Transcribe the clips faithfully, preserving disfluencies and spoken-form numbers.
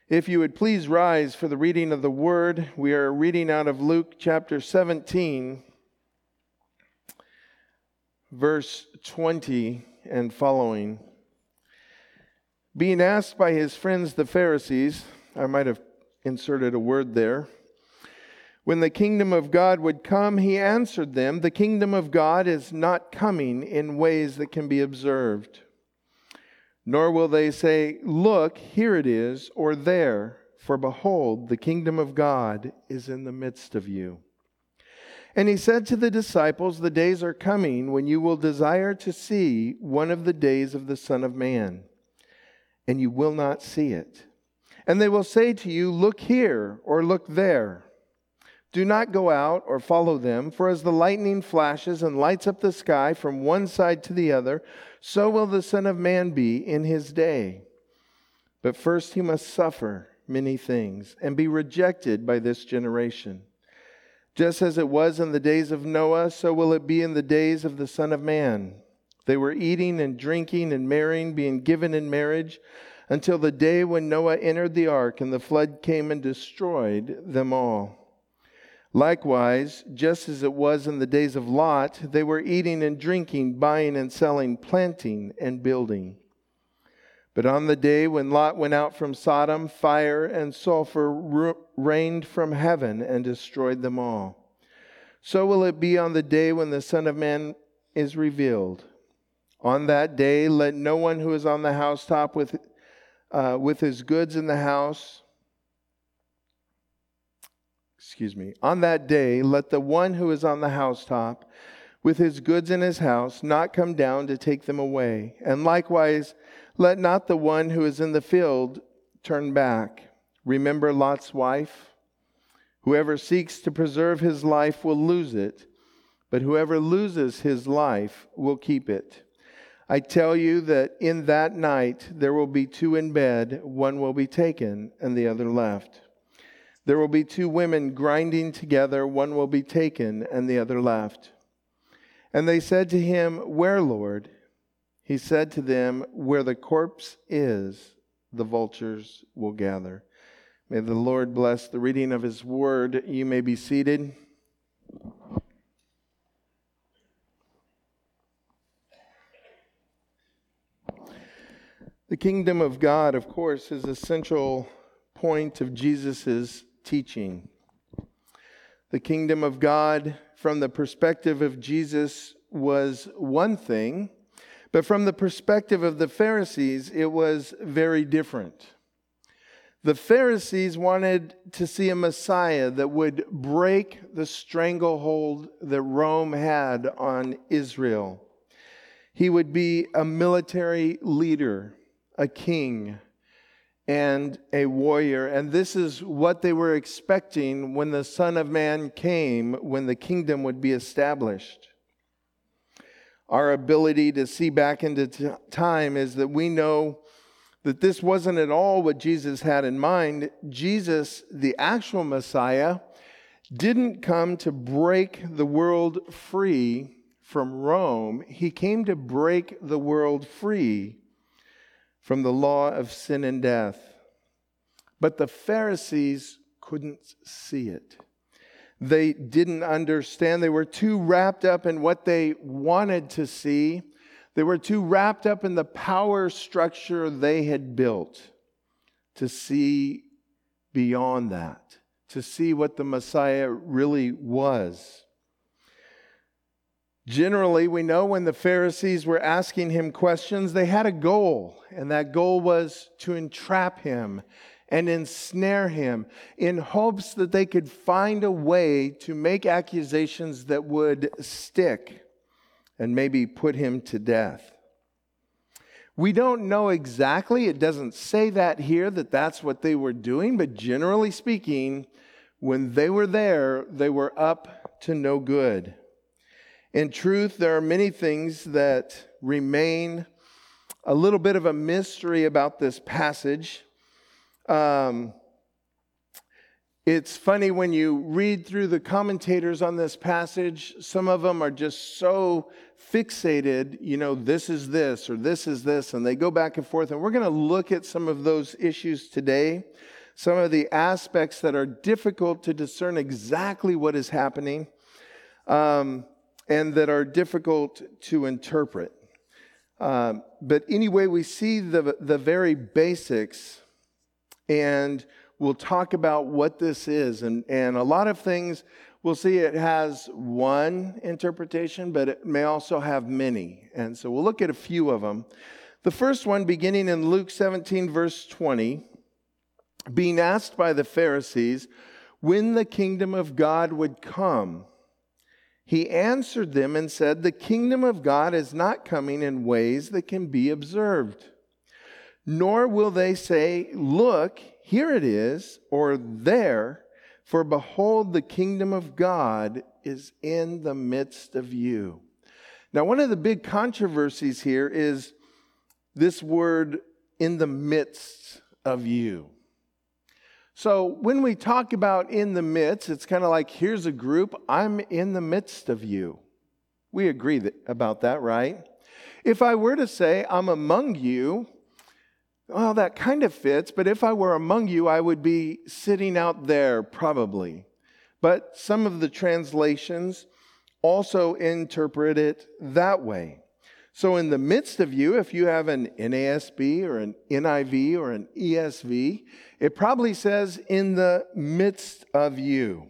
If you would please rise for the reading of the Word. We are reading out of Luke chapter seventeen, verse twenty and following. Being asked by his friends the Pharisees, I might have inserted a word there, when the kingdom of God would come, he answered them, "The kingdom of God is not coming in ways that can be observed. Nor will they say, 'Look, here it is,' or 'there,' for behold, the kingdom of God is in the midst of you." And he said to the disciples, "The days are coming when you will desire to see one of the days of the Son of Man, and you will not see it. And they will say to you, 'Look here,' or 'Look there.' Do not go out or follow them, for as the lightning flashes and lights up the sky from one side to the other, so will the Son of Man be in his day. But first he must suffer many things and be rejected by this generation. Just as it was in the days of Noah, so will it be in the days of the Son of Man. They were eating and drinking and marrying, being given in marriage, until the day when Noah entered the ark and the flood came and destroyed them all. Likewise, just as it was in the days of Lot, they were eating and drinking, buying and selling, planting and building. But on the day when Lot went out from Sodom, fire and sulfur rained from heaven and destroyed them all. So will it be on the day when the Son of Man is revealed. On that day, let no one who is on the housetop with, uh, with his goods in the house Excuse me. On that day, let the one who is on the housetop with his goods in his house not come down to take them away. And likewise, let not the one who is in the field turn back. Remember Lot's wife? Whoever seeks to preserve his life will lose it, but whoever loses his life will keep it. I tell you that in that night there will be two in bed, one will be taken and the other left. There will be two women grinding together, one will be taken and the other left. And they said to him, "Where, Lord?" He said to them, "Where the corpse is, the vultures will gather." May the Lord bless the reading of his word. You may be seated. The kingdom of God, of course, is a central point of Jesus' teaching. The kingdom of God, from the perspective of Jesus, was one thing, but from the perspective of the Pharisees, it was very different. The Pharisees wanted to see a Messiah that would break the stranglehold that Rome had on Israel. He would be a military leader, a king, and a warrior. And this is what they were expecting when the Son of Man came, when the kingdom would be established. Our ability to see back into t- time is that we know that this wasn't at all what Jesus had in mind. Jesus, the actual Messiah, didn't come to break the world free from Rome. He came to break the world free from the law of sin and death. But the Pharisees couldn't see it. They didn't understand. They were too wrapped up in what they wanted to see. They were too wrapped up in the power structure they had built to see beyond that, to see what the Messiah really was. Generally, we know when the Pharisees were asking him questions, they had a goal, and that goal was to entrap him and ensnare him in hopes that they could find a way to make accusations that would stick and maybe put him to death. We don't know exactly, it doesn't say that here, that that's what they were doing, but generally speaking, when they were there, they were up to no good. In truth, there are many things that remain a little bit of a mystery about this passage. Um, it's funny when you read through the commentators on this passage, some of them are just so fixated, you know, this is this or this is this, and they go back and forth. And we're going to look at some of those issues today. some of the aspects that are difficult to discern exactly what is happening, um, and that are difficult to interpret. Um, but anyway, we see the, the very basics, and we'll talk about what this is. And, and a lot of things, we'll see it has one interpretation, but it may also have many. And so we'll look at a few of them. The first one, beginning in Luke seventeen, verse twenty, being asked by the Pharisees when the kingdom of God would come, he answered them and said, the kingdom of God is not coming in ways that can be observed. Nor will they say, look, here it is, or there, for behold, the kingdom of God is in the midst of you. Now, one of the big controversies here is this word, in the midst of you. So when we talk about in the midst, it's kind of like, here's a group, I'm in the midst of you. We agree that, about that, right? If I were to say, I'm among you, well, that kind of fits, but if I were among you, I would be sitting out there probably. But some of the translations also interpret it that way. So in the midst of you, if you have an N A S B or an N I V or an E S V, it probably says in the midst of you.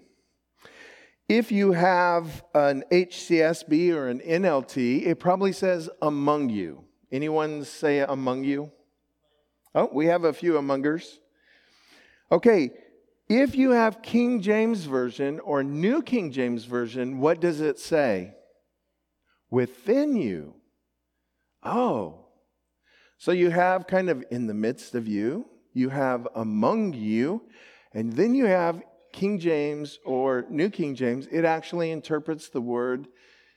If you have an H C S B or an N L T, it probably says among you. Anyone say among you? Oh, we have a few amongers. Okay, if you have King James Version or New King James Version, what does it say? Within you. Oh, so you have kind of in the midst of you, you have among you, and then you have King James or New King James. It actually interprets the word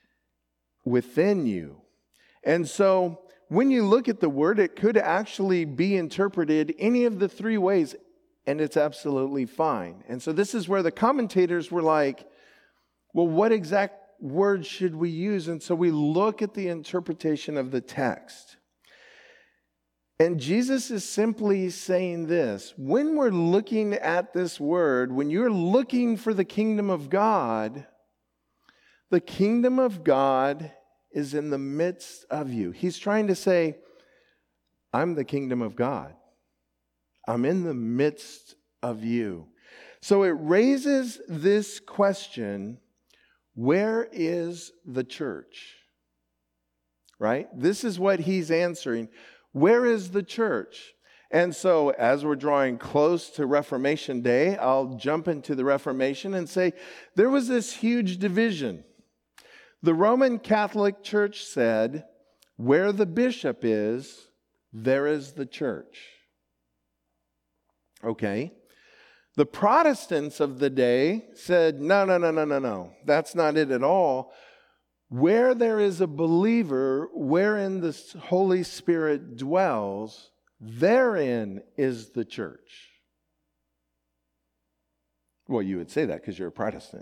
within you. And so when you look at the word, it could actually be interpreted any of the three ways, and it's absolutely fine. And so this is where the commentators were like, well, what exact word should we use? And so we look at the interpretation of the text. And Jesus is simply saying this: when we're looking at this word, when you're looking for the kingdom of God, the kingdom of God is in the midst of you. He's trying to say, I'm the kingdom of God. I'm in the midst of you. So it raises this question: where is the church? Right? This is what he's answering. Where is the church? And so as we're drawing close to Reformation Day, I'll jump into the Reformation and say there was this huge division. The Roman Catholic Church said, where the bishop is, there is the church. Okay. The Protestants of the day said, no, no, no, no, no, no. That's not it at all. Where there is a believer, wherein the Holy Spirit dwells, therein is the church. Well, you would say that because you're a Protestant.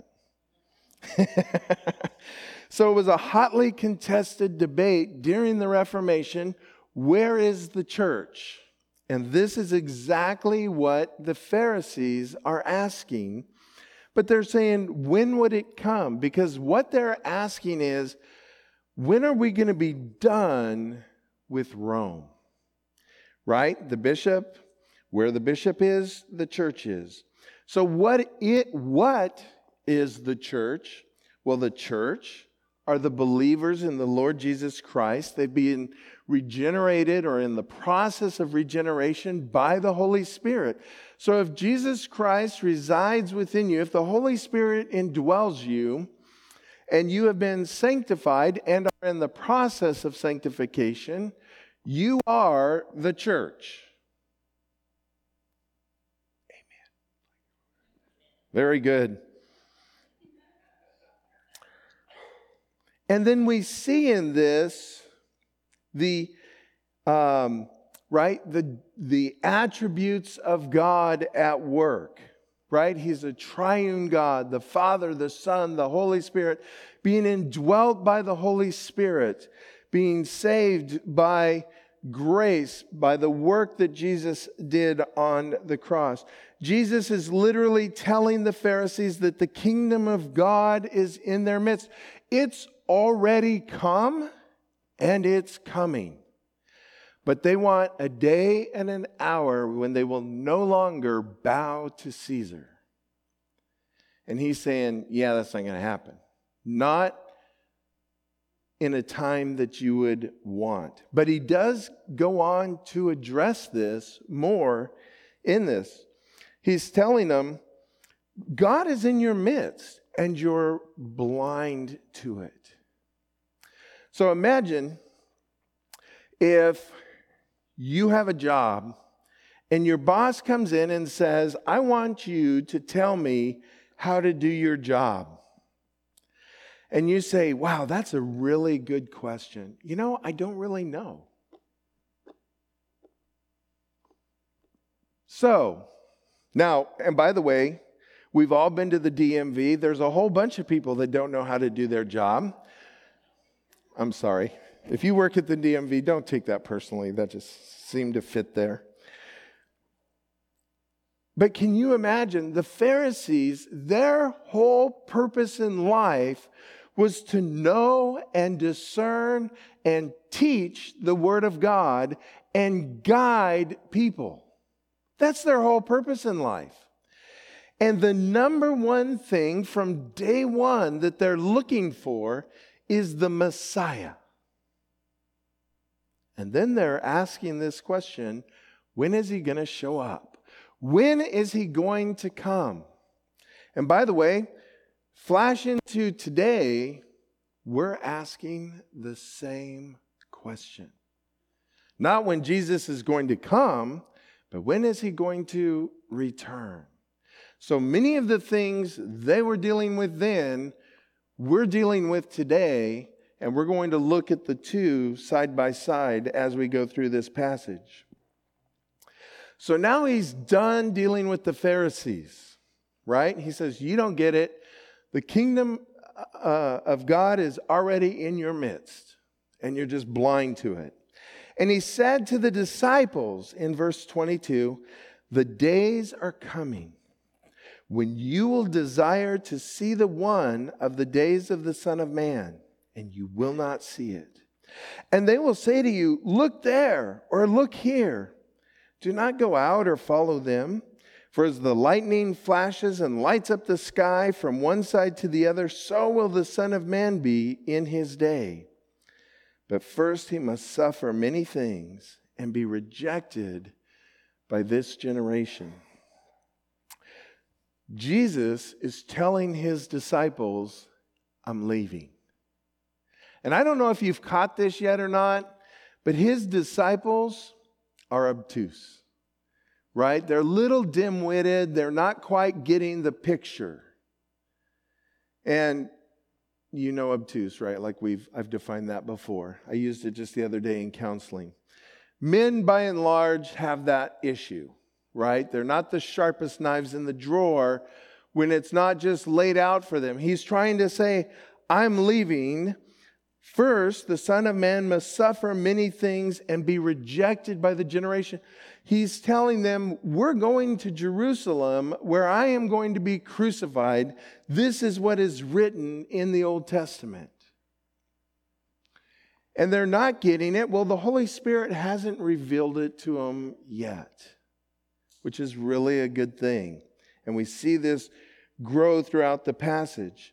So it was a hotly contested debate during the Reformation. Where is the church? And this is exactly what the Pharisees are asking. But they're saying, when would it come? Because what they're asking is, when are we going to be done with Rome? Right? The bishop, where the bishop is, the church is. So what it what is the church? Well, the church are the believers in the Lord Jesus Christ. They've been regenerated or in the process of regeneration by the Holy Spirit. So if Jesus Christ resides within you, if the Holy Spirit indwells you, and you have been sanctified and are in the process of sanctification, you are the church. Amen. Very good. And then we see in this the um, right the the attributes of God at work. Right? He's a triune God, the Father, the Son, the Holy Spirit, being indwelt by the Holy Spirit, being saved by grace by the work that Jesus did on the cross. Jesus is literally telling the Pharisees that the kingdom of God is in their midst. It's already come and it's coming. But they want a day and an hour when they will no longer bow to Caesar. And he's saying, yeah, that's not going to happen. Not in a time that you would want. But he does go on to address this more in this. He's telling them, God is in your midst and you're blind to it. So imagine if you have a job and your boss comes in and says, I want you to tell me how to do your job. And you say, wow, that's a really good question. You know, I don't really know. So, now, and by the way, we've all been to the D M V. There's a whole bunch of people that don't know how to do their job. I'm sorry. If you work at the D M V, don't take that personally. That just seemed to fit there. But can you imagine the Pharisees, their whole purpose in life was to know and discern and teach the Word of God and guide people. That's their whole purpose in life. And the number one thing from day one that they're looking for is the Messiah. And then they're asking this question, when is he going to show up? When is he going to come? And by the way, flash into today, we're asking the same question. Not when Jesus is going to come, but when is he going to return? So many of the things they were dealing with then, we're dealing with today, and we're going to look at the two side by side as we go through this passage. So now he's done dealing with the Pharisees, right? He says, you don't get it. The kingdom uh, of God is already in your midst, and you're just blind to it. And he said to the disciples in verse twenty-two, the days are coming when you will desire to see the one of the days of the Son of Man, and you will not see it. And they will say to you, look there, or look here. Do not go out or follow them. For as the lightning flashes and lights up the sky from one side to the other, so will the Son of Man be in his day. But first he must suffer many things and be rejected by this generation. Jesus is telling his disciples, I'm leaving. And I don't know if you've caught this yet or not, but his disciples are obtuse, right? They're a little dim-witted. They're not quite getting the picture. And you know obtuse, right? Like we've I've defined that before. I used it just the other day in counseling. Men, by and large, have that issue, right? They're not the sharpest knives in the drawer when it's not just laid out for them. He's trying to say, I'm leaving. First, the Son of Man must suffer many things and be rejected by the generation. He's telling them, we're going to Jerusalem where I am going to be crucified. This is what is written in the Old Testament. And they're not getting it. Well, the Holy Spirit hasn't revealed it to them yet, which is really a good thing. And we see this grow throughout the passage.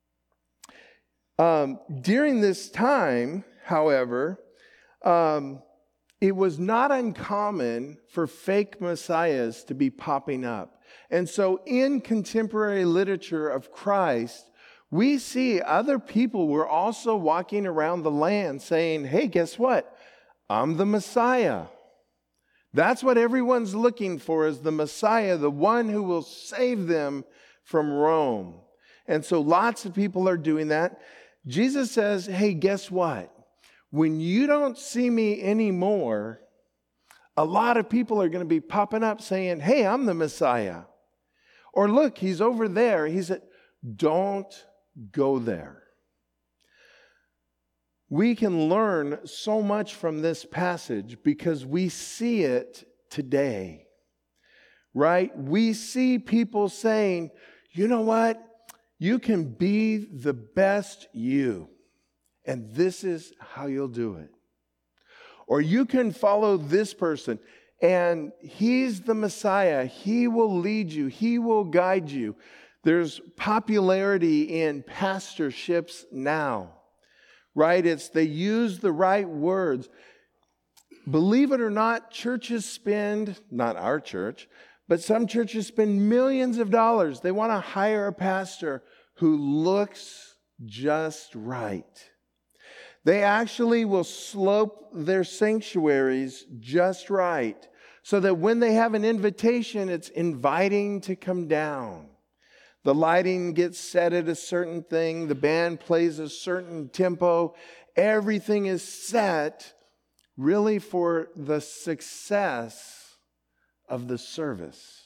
Um, during this time, however, um, it was not uncommon for fake messiahs to be popping up. And so in contemporary literature of Christ, we see other people were also walking around the land saying, hey, guess what? I'm the Messiah. That's what everyone's looking for, is the Messiah, the one who will save them from Rome. And so lots of people are doing that. Jesus says, hey, guess what? When you don't see me anymore, a lot of people are going to be popping up saying, hey, I'm the Messiah. Or look, he's over there. He said, don't go there. We can learn so much from this passage because we see it today, right? We see people saying, you know what? You can be the best you, and this is how you'll do it. Or you can follow this person, and he's the Messiah. He will lead you. He will guide you. There's popularity in pastorships now. Right? It's they use the right words. Believe it or not, churches spend, not our church, but some churches spend millions of dollars. They want to hire a pastor who looks just right. They actually will slope their sanctuaries just right so that when they have an invitation, it's inviting to come down. The lighting gets set at a certain thing. The band plays a certain tempo. Everything is set really for the success of the service.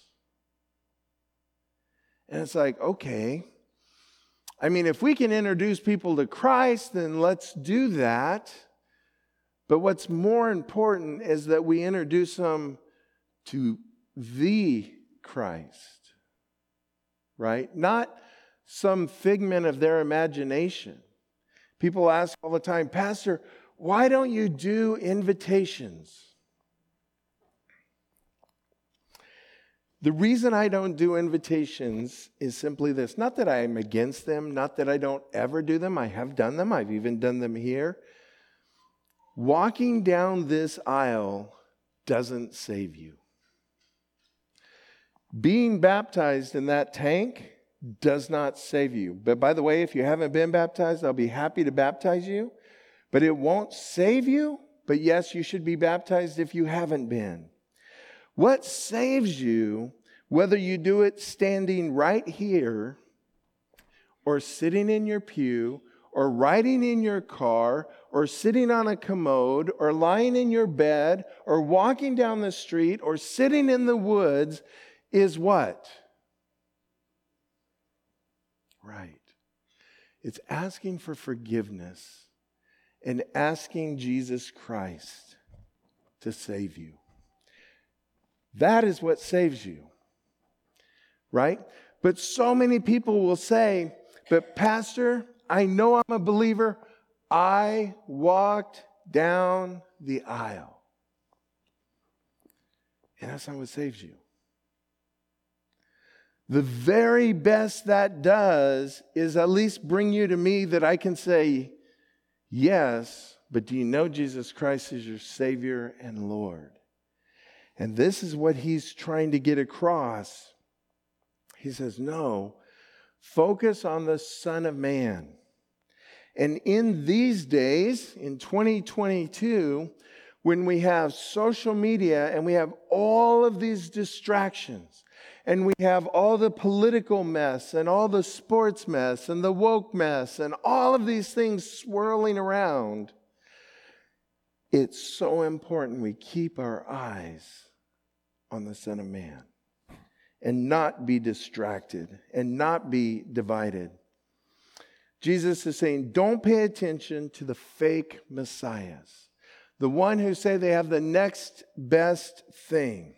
And it's like, okay. I mean, if we can introduce people to Christ, then let's do that. But what's more important is that we introduce them to the Christ. Right? Not some figment of their imagination. People ask all the time, Pastor, why don't you do invitations? The reason I don't do invitations is simply this. Not that I'm against them, not that I don't ever do them. I have done them. I've even done them here. Walking down this aisle doesn't save you. Being baptized in that tank does not save you. But by the way, if you haven't been baptized, I'll be happy to baptize you. But it won't save you. But yes, you should be baptized if you haven't been. What saves you, whether you do it standing right here, or sitting in your pew, or riding in your car, or sitting on a commode, or lying in your bed, or walking down the street, or sitting in the woods, is what? Right. It's asking for forgiveness and asking Jesus Christ to save you. That is what saves you. Right? But so many people will say, but Pastor, I know I'm a believer. I walked down the aisle. And that's not what saves you. The very best that does is at least bring you to me that I can say, yes, but do you know Jesus Christ is your Savior and Lord? And this is what he's trying to get across. He says, no, focus on the Son of Man. And in these days, in twenty twenty-two, when we have social media and we have all of these distractions, and we have all the political mess and all the sports mess and the woke mess and all of these things swirling around, it's so important we keep our eyes on the Son of Man and not be distracted and not be divided. Jesus is saying, don't pay attention to the fake messiahs, the one who say they have the next best thing.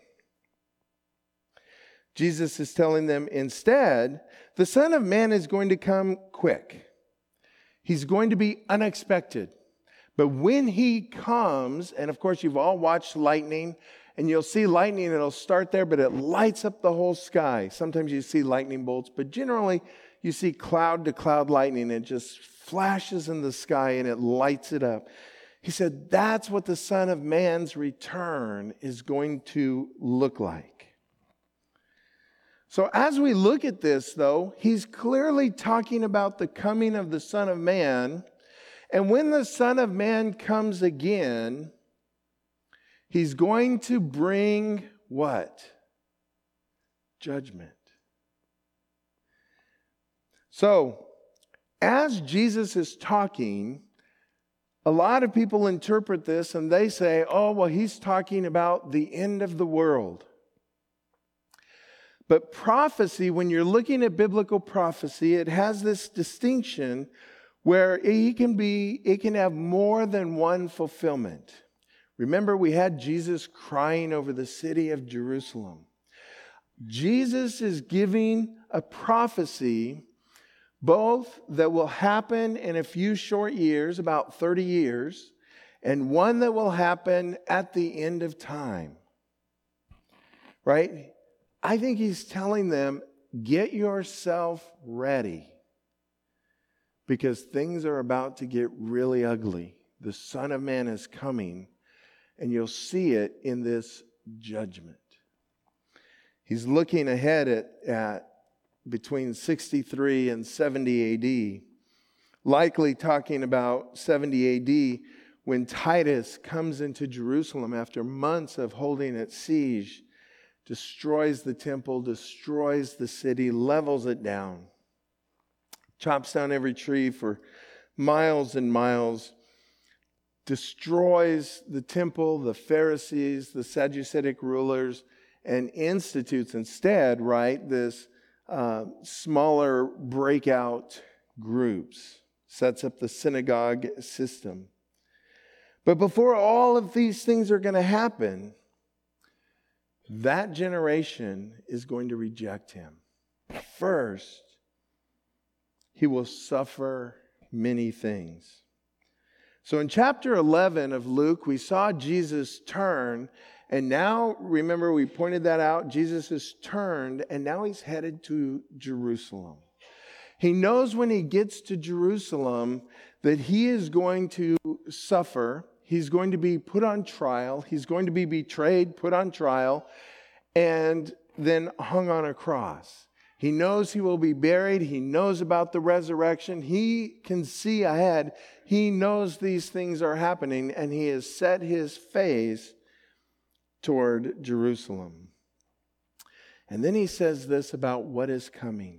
Jesus is telling them instead, the Son of Man is going to come quick. He's going to be unexpected. But when he comes, and of course you've all watched lightning, and you'll see lightning, it'll start there, but it lights up the whole sky. Sometimes you see lightning bolts, but generally you see cloud to cloud lightning. It just flashes in the sky and it lights it up. He said that's what the Son of Man's return is going to look like. So as we look at this, though, he's clearly talking about the coming of the Son of Man. And when the Son of Man comes again, he's going to bring what? Judgment. So, as Jesus is talking, a lot of people interpret this and they say, oh, well, he's talking about the end of the world. But prophecy, when you're looking at biblical prophecy, it has this distinction where he can be, it can have more than one fulfillment. Remember, we had Jesus crying over the city of Jerusalem. Jesus is giving a prophecy both that will happen in a few short years, about thirty years, and one that will happen at the end of time. Right? I think he's telling them, get yourself ready, because things are about to get really ugly. The Son of Man is coming, and you'll see it in this judgment. He's looking ahead at, at between sixty-three and seventy A D, likely talking about seventy A D, when Titus comes into Jerusalem after months of holding it siege, destroys the temple, destroys the city, levels it down, chops down every tree for miles and miles, destroys the temple, the Pharisees, the Sadduceic rulers, and institutes instead, right, this uh, smaller breakout groups, sets up the synagogue system. But before all of these things are going to happen, that generation is going to reject him. First, he will suffer many things. So in chapter eleven of Luke, we saw Jesus turn, and now, remember, we pointed that out, Jesus has turned, and now he's headed to Jerusalem. He knows when he gets to Jerusalem that he is going to suffer. He's going to be put on trial. He's going to be betrayed, put on trial, and then hung on a cross. He knows he will be buried. He knows about the resurrection. He can see ahead. He knows these things are happening, and he has set his face toward Jerusalem. And then he says this about what is coming.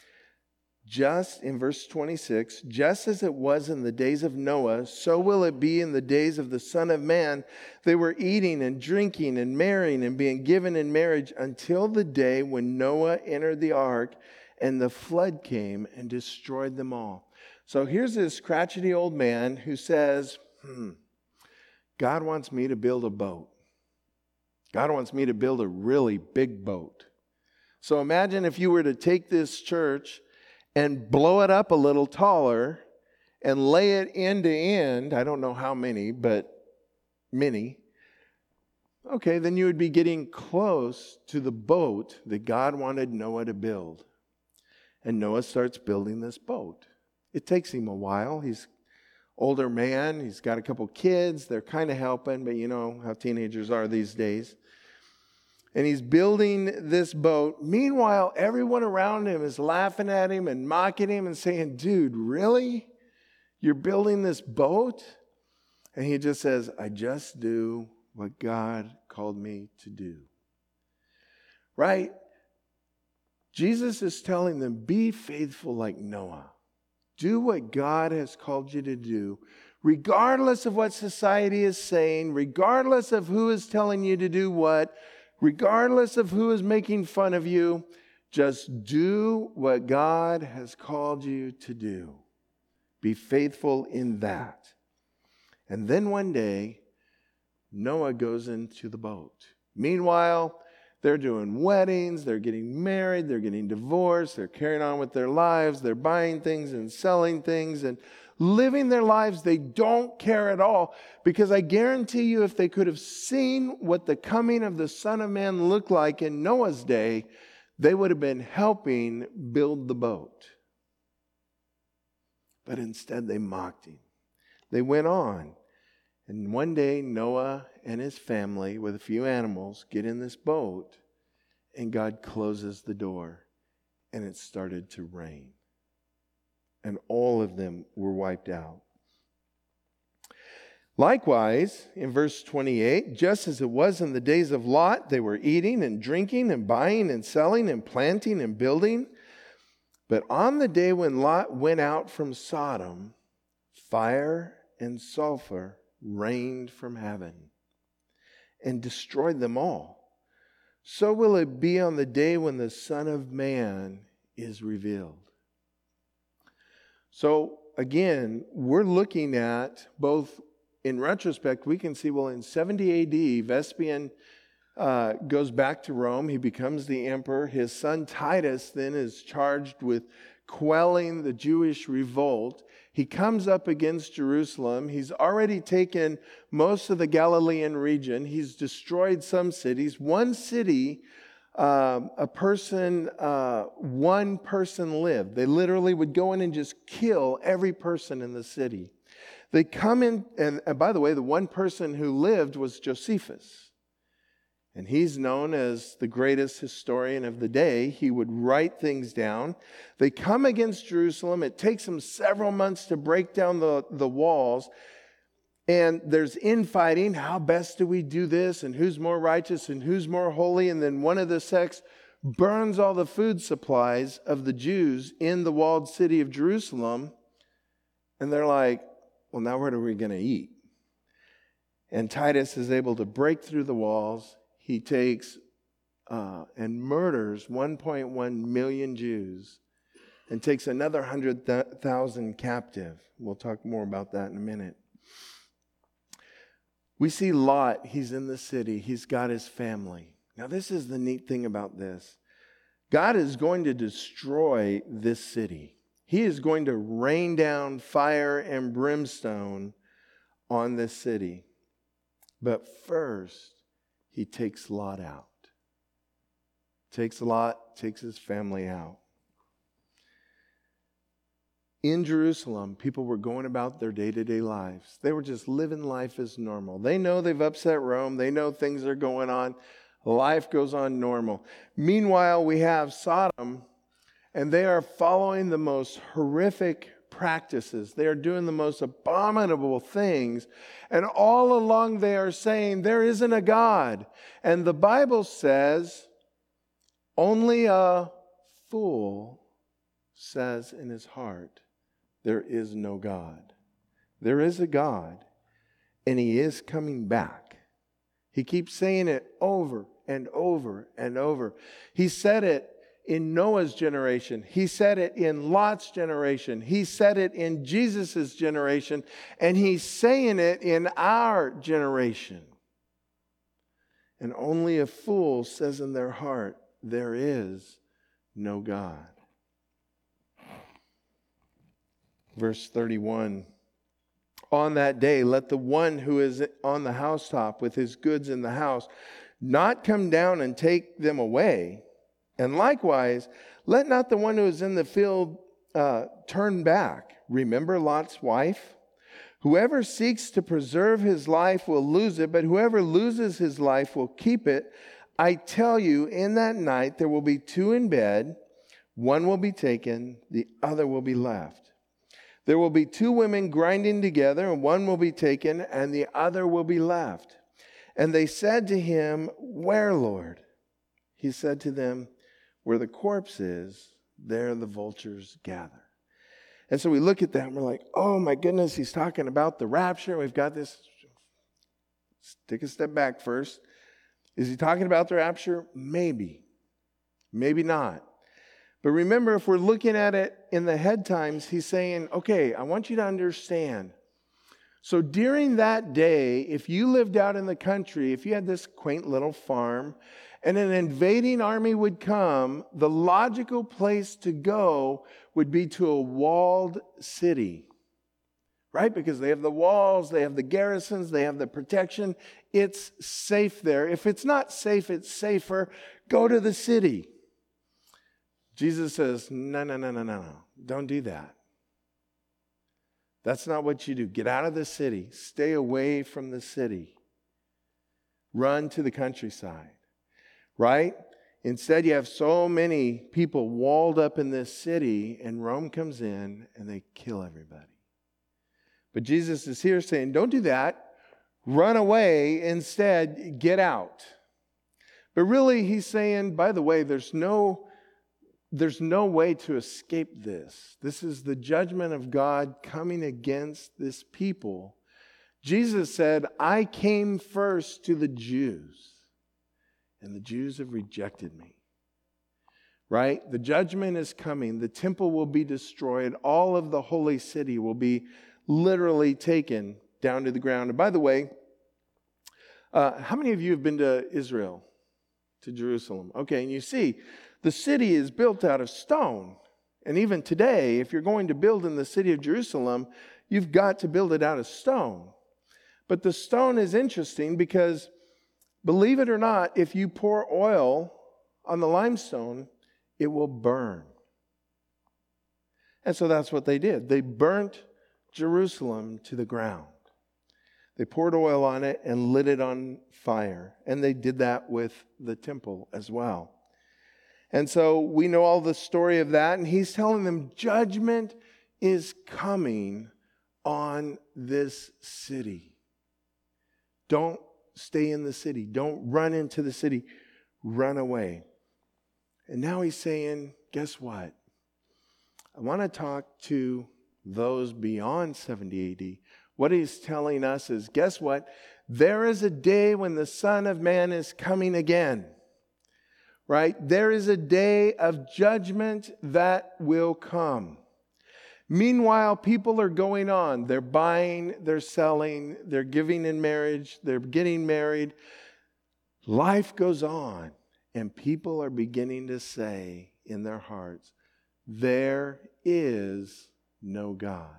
Just in verse twenty-six, just as it was in the days of Noah, so will it be in the days of the Son of Man. They were eating and drinking and marrying and being given in marriage until the day when Noah entered the ark and the flood came and destroyed them all. So here's this crotchety old man who says, hmm, God wants me to build a boat. God wants me to build a really big boat. So imagine if you were to take this church and blow it up a little taller and lay it end to end. I don't know how many, but many. Okay, then you would be getting close to the boat that God wanted Noah to build. And Noah starts building this boat. It takes him a while. He's an older man. He's got a couple kids. They're kind of helping, but you know how teenagers are these days. And he's building this boat. Meanwhile, everyone around him is laughing at him and mocking him and saying, dude, really? You're building this boat? And he just says, I just do what God called me to do. Right? Jesus is telling them, be faithful like Noah. Do what God has called you to do, regardless of what society is saying, regardless of who is telling you to do what, regardless of who is making fun of you. Just do what God has called you to do. Be faithful in that. And then one day, Noah goes into the boat. Meanwhile, they're doing weddings, they're getting married, they're getting divorced, they're carrying on with their lives, they're buying things and selling things and living their lives. They don't care at all, because I guarantee you, if they could have seen what the coming of the Son of Man looked like in Noah's day, they would have been helping build the boat. But instead they mocked him. They went on. And one day Noah and his family with a few animals get in this boat, and God closes the door, and it started to rain. And all of them were wiped out. Likewise, in verse twenty-eight, just as it was in the days of Lot, they were eating and drinking and buying and selling and planting and building. But on the day when Lot went out from Sodom, fire and sulfur rained from heaven and destroyed them all. So will it be on the day when the Son of Man is revealed. So again, we're looking at both, in retrospect, we can see, well, in seventy A D, Vespasian uh, goes back to Rome. He becomes the emperor. His son Titus then is charged with quelling the Jewish revolt. He comes up against Jerusalem. He's already taken most of the Galilean region. He's destroyed some cities. One city, uh, a person, uh, one person lived. They literally would go in and just kill every person in the city. They come in, and, and by the way, the one person who lived was Josephus. And he's known as the greatest historian of the day. He would write things down. They come against Jerusalem. It takes them several months to break down the, the walls. And there's infighting. How best do we do this? And who's more righteous? And who's more holy? And then one of the sects burns all the food supplies of the Jews in the walled city of Jerusalem. And they're like, well, now what are we going to eat? And Titus is able to break through the walls. He takes uh, and murders one point one million Jews and takes another one hundred thousand captive. We'll talk more about that in a minute. We see Lot. He's in the city. He's got his family. Now, this is the neat thing about this. God is going to destroy this city. He is going to rain down fire and brimstone on this city. But first, he takes Lot out. Takes Lot, takes his family out. In Jerusalem, people were going about their day-to-day lives. They were just living life as normal. They know they've upset Rome. They know things are going on. Life goes on normal. Meanwhile, we have Sodom, and they are following the most horrific practices. They are doing the most abominable things. And all along they are saying, there isn't a God. And the Bible says, only a fool says in his heart, there is no God. There is a God, and he is coming back. He keeps saying it over and over and over. He said it in Noah's generation. He said it in Lot's generation. He said it in Jesus' generation. And he's saying it in our generation. And only a fool says in their heart, there is no God. Verse thirty-one. On that day, let the one who is on the housetop with his goods in the house not come down and take them away. And likewise, let not the one who is in the field uh, turn back. Remember Lot's wife? Whoever seeks to preserve his life will lose it, but whoever loses his life will keep it. I tell you, in that night there will be two in bed. One will be taken, the other will be left. There will be two women grinding together, and one will be taken, and the other will be left. And they said to him, where, Lord? He said to them, where the corpse is, there the vultures gather. And so we look at that and we're like, oh my goodness, he's talking about the rapture. We've got this. Let's take a step back first. Is he talking about the rapture? Maybe. Maybe not. But remember, if we're looking at it in the head times, he's saying, okay, I want you to understand. So during that day, if you lived out in the country, if you had this quaint little farm, and an invading army would come, the logical place to go would be to a walled city, right? Because they have the walls, they have the garrisons, they have the protection. It's safe there. If it's not safe, it's safer. Go to the city. Jesus says, no, no, no, no, no, no. Don't do that. That's not what you do. Get out of the city. Stay away from the city. Run to the countryside. Right? Instead, you have so many people walled up in this city, and Rome comes in and they kill everybody. But Jesus is here saying, don't do that. Run away. Instead, get out. But really, he's saying, by the way, there's no, there's no way to escape this. This is the judgment of God coming against this people. Jesus said, I came first to the Jews. And the Jews have rejected me. right? The judgment is coming. The temple will be destroyed. All of the holy city will be literally taken down to the ground. And by the way, uh, how many of you have been to Israel, to Jerusalem? Okay, and you see, the city is built out of stone. And even today, if you're going to build in the city of Jerusalem, you've got to build it out of stone. But the stone is interesting because, believe it or not, if you pour oil on the limestone, it will burn. And so that's what they did. They burnt Jerusalem to the ground. They poured oil on it and lit it on fire. And they did that with the temple as well. And so we know all the story of that. And he's telling them judgment is coming on this city. Don't stay in the city. Don't run into the city. Run away. And now he's saying, guess what? I want to talk to those beyond seventy A D. What he's telling us is, guess what? There is a day when the Son of Man is coming again. Right? There is a day of judgment that will come. Meanwhile, people are going on. They're buying, they're selling, they're giving in marriage, they're getting married. Life goes on, and people are beginning to say in their hearts, there is no God.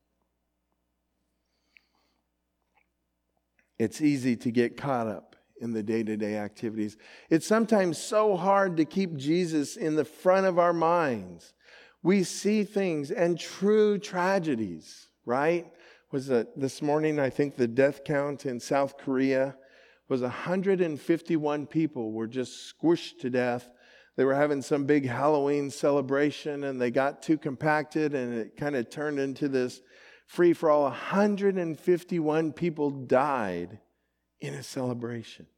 It's easy to get caught up in the day-to-day activities. It's sometimes so hard to keep Jesus in the front of our minds. We see things and true tragedies, right? Was it this morning, I think the death count in South Korea was one hundred fifty-one people were just squished to death. They were having some big Halloween celebration and they got too compacted and it kind of turned into this free-for-all. one hundred fifty-one people died in a celebration.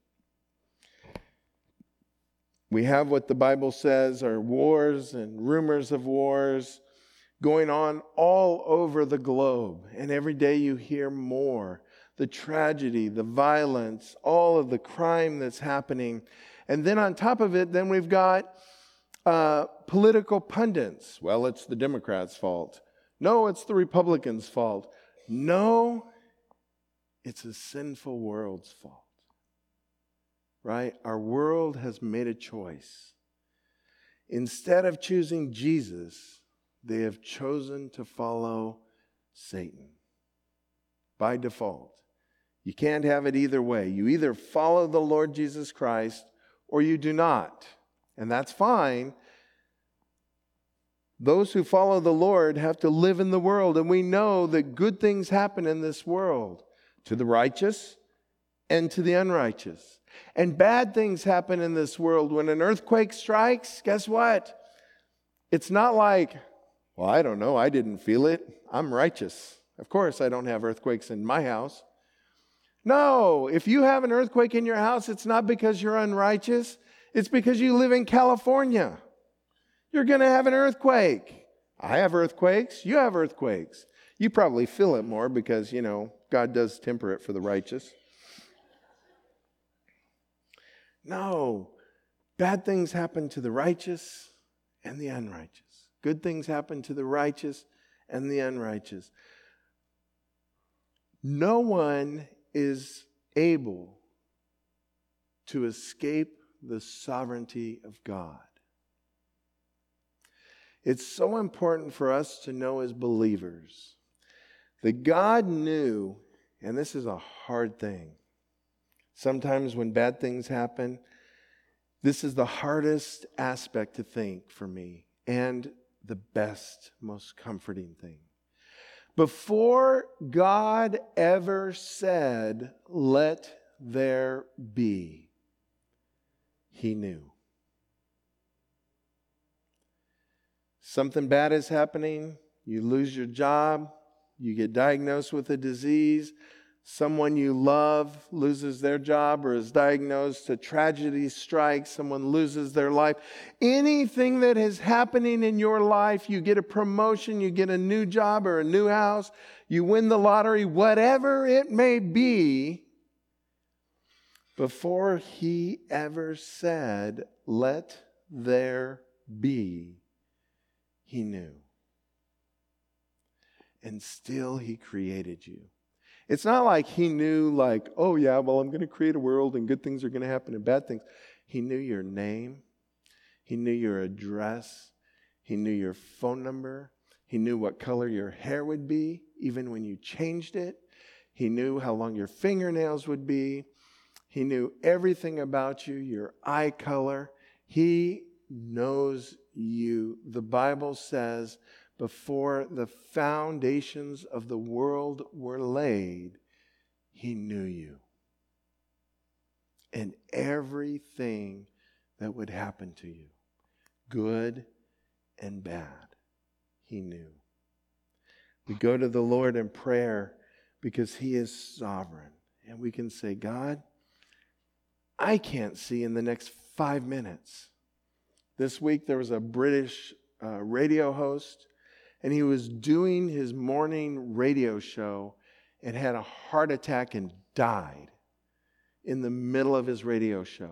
We have what the Bible says are wars and rumors of wars going on all over the globe. And every day you hear more. The tragedy, the violence, all of the crime that's happening. And then on top of it, then we've got uh, political pundits. Well, it's the Democrats' fault. No, it's the Republicans' fault. No, it's a sinful world's fault. Right? Our world has made a choice. Instead of choosing Jesus, they have chosen to follow Satan by default. You can't have it either way. You either follow the Lord Jesus Christ or you do not. And that's fine. Those who follow the Lord have to live in the world. And we know that good things happen in this world to the righteous and to the unrighteous. And bad things happen in this world. When an earthquake strikes, guess what? It's not like, well, I don't know, I didn't feel it. I'm righteous. Of course, I don't have earthquakes in my house. No, if you have an earthquake in your house, it's not because you're unrighteous. It's because you live in California. You're going to have an earthquake. I have earthquakes. You have earthquakes. You probably feel it more because, you know, God does temper it for the righteous. No, bad things happen to the righteous and the unrighteous. Good things happen to the righteous and the unrighteous. No one is able to escape the sovereignty of God. It's so important for us to know as believers that God knew, and this is a hard thing. Sometimes when bad things happen, this is the hardest aspect to think for me and the best, most comforting thing. Before God ever said, "Let there be," He knew. Something bad is happening, you lose your job, you get diagnosed with a disease, someone you love loses their job or is diagnosed, a tragedy strikes, someone loses their life. Anything that is happening in your life, you get a promotion, you get a new job or a new house, you win the lottery, whatever it may be, before He ever said, "Let there be, he knew. And still he created you. It's not like he knew like, oh yeah, well, I'm going to create a world and good things are going to happen and bad things. He knew your name. He knew your address. He knew your phone number. He knew what color your hair would be, even when you changed it. He knew how long your fingernails would be. He knew everything about you, your eye color. He knows you. The Bible says, before the foundations of the world were laid, he knew you. And everything that would happen to you, good and bad, he knew. We go to the Lord in prayer because he is sovereign. And we can say, God, I can't see in the next five minutes. This week there was a British uh, radio host, and he was doing his morning radio show and had a heart attack and died in the middle of his radio show.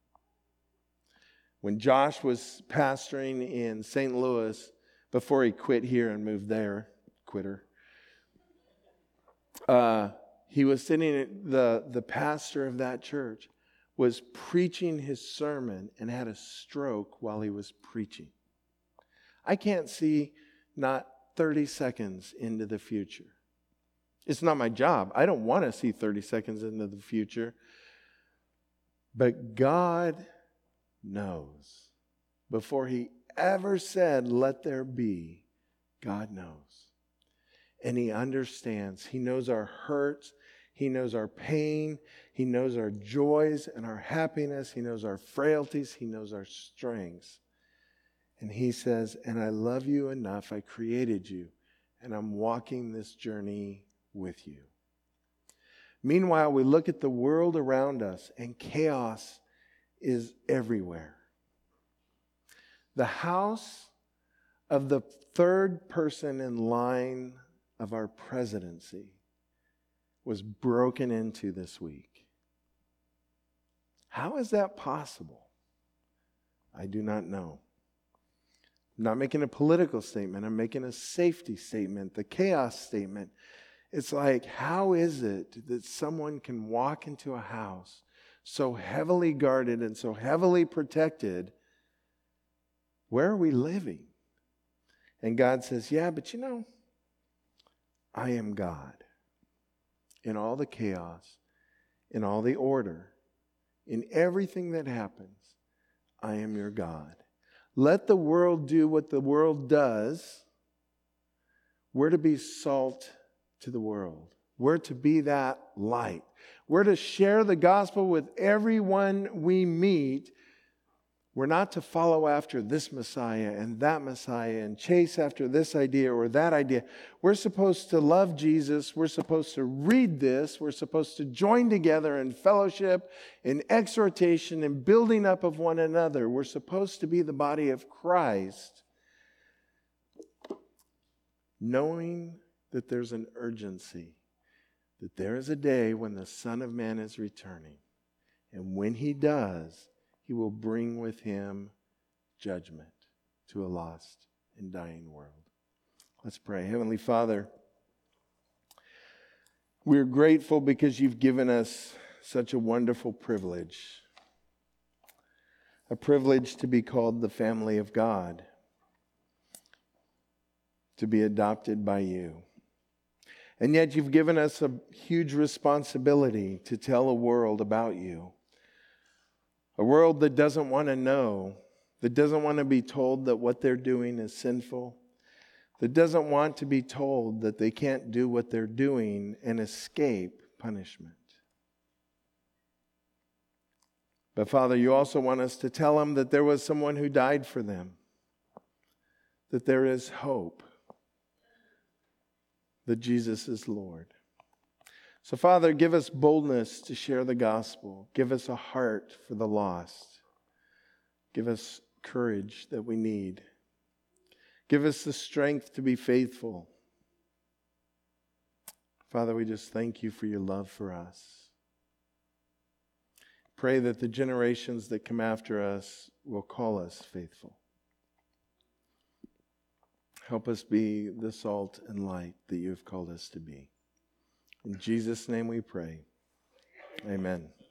When Josh was pastoring in Saint Louis, before he quit here and moved there, quitter, uh, he was sitting at the, the pastor of that church was preaching his sermon and had a stroke while he was preaching. I can't see not thirty seconds into the future. It's not my job. I don't want to see thirty seconds into the future. But God knows. Before he ever said, let there be, God knows. And he understands. He knows our hurts. He knows our pain. He knows our joys and our happiness. He knows our frailties. He knows our strengths. And he says, and I love you enough. I created you. And I'm walking this journey with you. Meanwhile, we look at the world around us and chaos is everywhere. The house of the third person in line of our presidency was broken into this week. How is that possible? I do not know. I'm not making a political statement. I'm making a safety statement, the chaos statement. It's like, how is it that someone can walk into a house so heavily guarded and so heavily protected? Where are we living? And God says, yeah, but you know, I am God. In all the chaos, in all the order, in everything that happens, I am your God. Let the world do what the world does. We're to be salt to the world. We're to be that light. We're to share the gospel with everyone we meet. We're not to follow after this Messiah and that Messiah and chase after this idea or that idea. We're supposed to love Jesus. We're supposed to read this. We're supposed to join together in fellowship, in exhortation, in building up of one another. We're supposed to be the body of Christ, knowing that there's an urgency, that there is a day when the Son of Man is returning. And when he does, he will bring with him judgment to a lost and dying world. Let's pray. Heavenly Father, we're grateful because you've given us such a wonderful privilege. A privilege to be called the family of God, to be adopted by you. And yet you've given us a huge responsibility to tell a world about you. A world that doesn't want to know, that doesn't want to be told that what they're doing is sinful, that doesn't want to be told that they can't do what they're doing and escape punishment. But Father, you also want us to tell them that there was someone who died for them, that there is hope, that Jesus is Lord. So, Father, give us boldness to share the gospel. Give us a heart for the lost. Give us courage that we need. Give us the strength to be faithful. Father, we just thank you for your love for us. Pray that the generations that come after us will call us faithful. Help us be the salt and light that you've called us to be. In Jesus' name we pray. Amen.